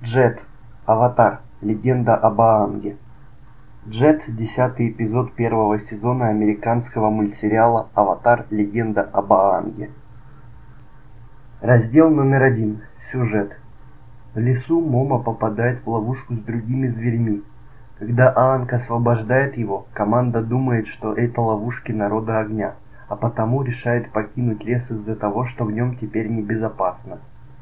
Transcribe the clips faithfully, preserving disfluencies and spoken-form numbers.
Джет. Аватар. Легенда об Аанге. Джет – десятый эпизод первого сезона американского мультсериала «Аватар. Легенда об Аанге». Раздел номер один. Сюжет. В лесу Момо попадает в ловушку с другими зверьми. Когда Аанг освобождает его, команда думает, что это ловушки народа огня, а потому решает покинуть лес из-за того, что в нем теперь небезопасно.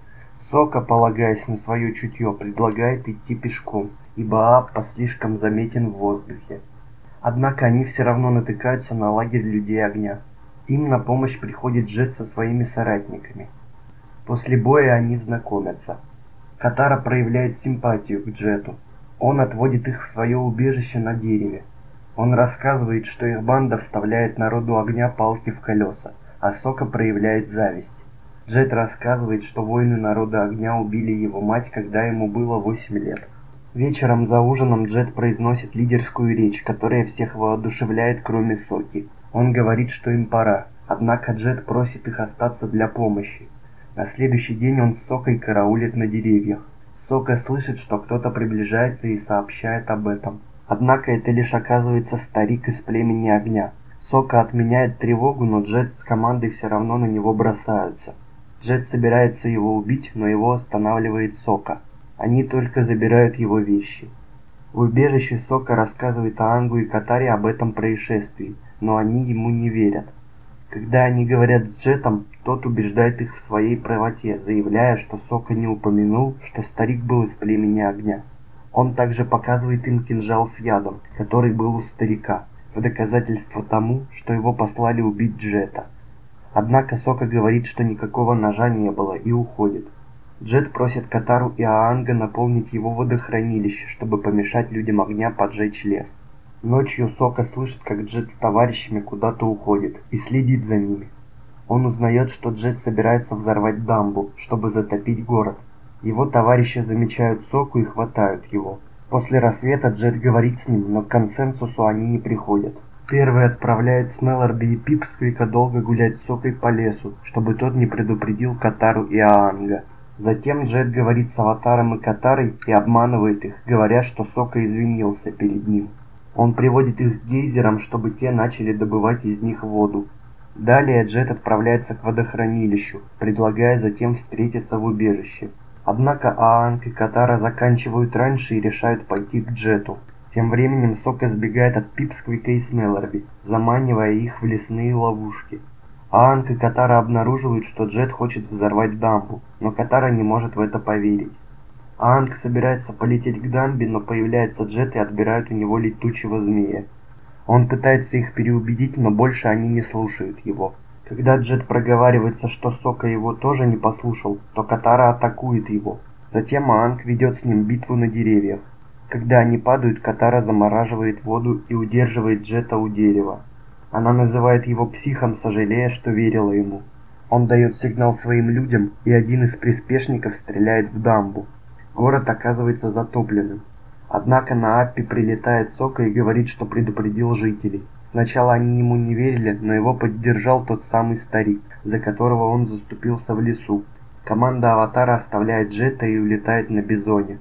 Сока, полагаясь на свое чутье, предлагает идти пешком, ибо Аппа слишком заметен в воздухе. Однако они все равно натыкаются на лагерь людей огня. Им на помощь приходит Джет со своими соратниками. После боя они знакомятся. Катара проявляет симпатию к Джету. Он отводит их в свое убежище на дереве. Он рассказывает, что их банда вставляет народу огня палки в колеса, а Сока проявляет зависть. Джет рассказывает, что воины народа огня убили его мать, когда ему было восемь лет. Вечером за ужином Джет произносит лидерскую речь, которая всех воодушевляет, кроме Соки. Он говорит, что им пора, однако Джет просит их остаться для помощи. На следующий день он с Сокой караулит на деревьях. Сока слышит, что кто-то приближается и сообщает об этом. Однако это лишь оказывается старик из племени огня. Сока отменяет тревогу, но Джет с командой все равно на него бросаются. Джет собирается его убить, но его останавливает Сока. Они только забирают его вещи. В убежище Сока рассказывает Аангу и Катаре об этом происшествии, но они ему не верят. Когда они говорят с Джетом, тот убеждает их в своей правоте, заявляя, что Сока не упомянул, что старик был из племени огня. Он также показывает им кинжал с ядом, который был у старика, в доказательство тому, что его послали убить Джета. Однако Сока говорит, что никакого ножа не было, и уходит. Джет просит Катару и Аанга наполнить его водохранилище, чтобы помешать людям огня поджечь лес. Ночью Сока слышит, как Джет с товарищами куда-то уходит, и следит за ними. Он узнает, что Джет собирается взорвать дамбу, чтобы затопить город. Его товарищи замечают Соку и хватают его. После рассвета Джет говорит с ним, но к консенсусу они не приходят. Первый отправляет с Мелорби и Пипсквика долго гулять с Сокой по лесу, чтобы тот не предупредил Катару и Аанга. Затем Джет говорит с Аватаром и Катарой и обманывает их, говоря, что Сока извинился перед ним. Он приводит их к гейзерам, чтобы те начали добывать из них воду. Далее Джет отправляется к водохранилищу, предлагая затем встретиться в убежище. Однако Аанг и Катара заканчивают раньше и решают пойти к Джету. Тем временем Сока сбегает от Пипсквика и Смелорби, заманивая их в лесные ловушки. Аанг и Катара обнаруживают, что Джет хочет взорвать дамбу, но Катара не может в это поверить. Аанг собирается полететь к дамбе, но появляется Джет и отбирает у него летучего змея. Он пытается их переубедить, но больше они не слушают его. Когда Джет проговаривается, что Сока его тоже не послушал, то Катара атакует его. Затем Аанг ведет с ним битву на деревьях. Когда они падают, Катара замораживает воду и удерживает Джета у дерева. Она называет его психом, сожалея, что верила ему. Он дает сигнал своим людям, и один из приспешников стреляет в дамбу. Город оказывается затопленным. Однако на Аппе прилетает Сока и говорит, что предупредил жителей. Сначала они ему не верили, но его поддержал тот самый старик, за которого он заступился в лесу. Команда Аватара оставляет Джета и улетает на Бизоне.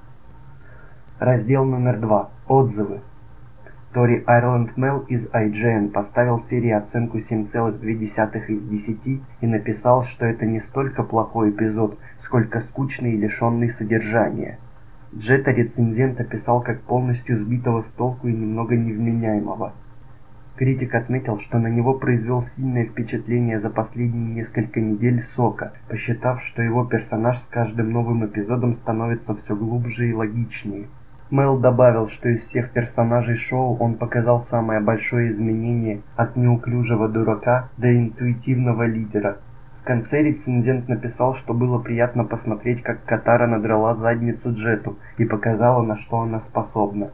Раздел номер два. Отзывы. Тори Айрланд Мел из ай джи эн поставил серии оценку семь целых две десятых из десяти и написал, что это не столько плохой эпизод, сколько скучный и лишенный содержания. Джета рецензент описал как полностью сбитого с толку и немного невменяемого. Критик отметил, что на него произвел сильное впечатление за последние несколько недель Сока, посчитав, что его персонаж с каждым новым эпизодом становится все глубже и логичнее. Мэл добавил, что из всех персонажей шоу он показал самое большое изменение от неуклюжего дурака до интуитивного лидера. В конце рецензент написал, что было приятно посмотреть, как Катара надрала задницу Джету и показала, на что она способна.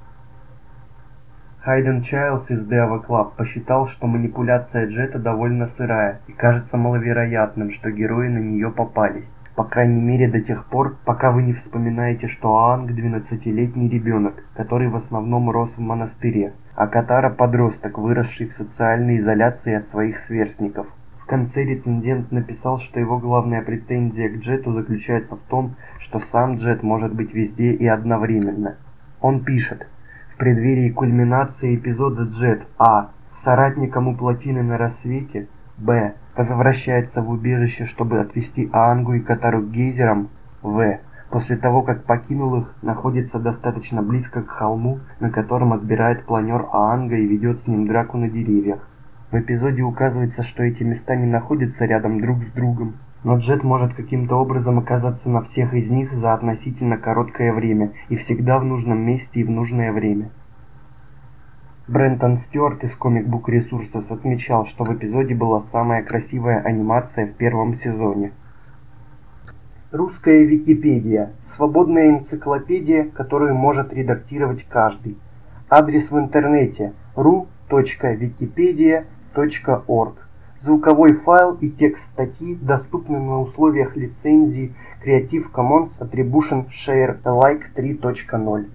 Хайден Чайлз из The Ava Club посчитал, что манипуляция Джета довольно сырая и кажется маловероятным, что герои на нее попались. По крайней мере до тех пор, пока вы не вспоминаете, что Аанг двенадцатилетний ребенок, который в основном рос в монастыре, а Катара подросток, выросший в социальной изоляции от своих сверстников. В конце рецензент написал, что его главная претензия к Джету заключается в том, что сам Джет может быть везде и одновременно. Он пишет: в преддверии кульминации эпизода Джет а. с соратником у плотины на рассвете, б. возвращается в убежище, чтобы отвезти Аангу и Катару к гейзерам, в. после того, как покинул их, находится достаточно близко к холму, на котором отбирает планер Аанга и ведет с ним драку на деревьях. В эпизоде указывается, что эти места не находятся рядом друг с другом, но Джет может каким-то образом оказаться на всех из них за относительно короткое время и всегда в нужном месте и в нужное время. Брентон Стюарт из Comic Book Resources отмечал, что в эпизоде была самая красивая анимация в первом сезоне. Русская Википедия – свободная энциклопедия, которую может редактировать каждый. Адрес в интернете ру точка википедия точка орг. Звуковой файл и текст статьи доступны на условиях лицензии Creative Commons Attribution Share Alike три точка ноль.